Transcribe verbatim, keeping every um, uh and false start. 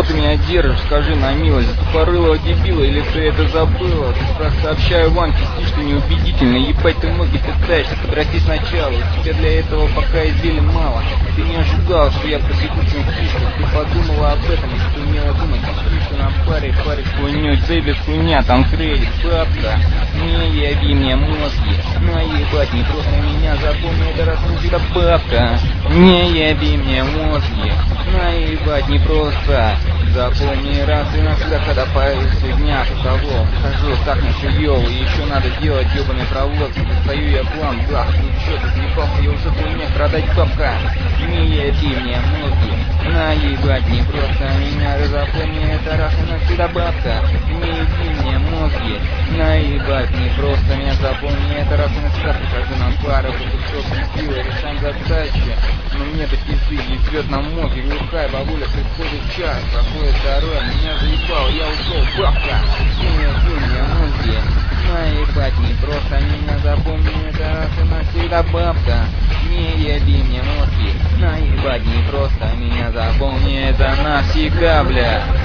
ты меня держишь, скажи на милость, тупорылого дебила, или ты это забыла? Сообщаю вам, частично неубедительно, ебать ты ноги пытаешься, подрасти сначала, у тебя для этого пока изделий мало. Ты не ожидал, что я посеку фишку, ты подумала об этом, если ты умела думать, фишку на паре, паре хуйню, цепит хуйня, там кредит, бабка. Не яви мне мозги, наебать не просто меня, запомни это раз навсегда, бабка. Не яви мне мозги, наебать не просто. Запомни раз и навсегда, когда появится дня, с того хожу так на хуёво, и еще надо делать ебаный проводки. Достаю я план, да, ну чё ты съебался, я уже хуйня продать, бабка. Не яви мне мозги, наебать не просто меня, да запомни это раз и навсегда, бабка. Не яви мне мозги, наебать не просто меня, запомни это раз и навсегда. Прихожу на пару, кусок сила, решаем задачи, но мне до пизды не цвет на мозге, глухая бабуля, приходит час, проходит второй, меня заебал, я ушел, бабка. Не яви мне мозги, наебать не просто меня, запомни это раз и навсегда, бабка. Не яви мне мозги, наебать не просто меня, запомни это навсегда, бля.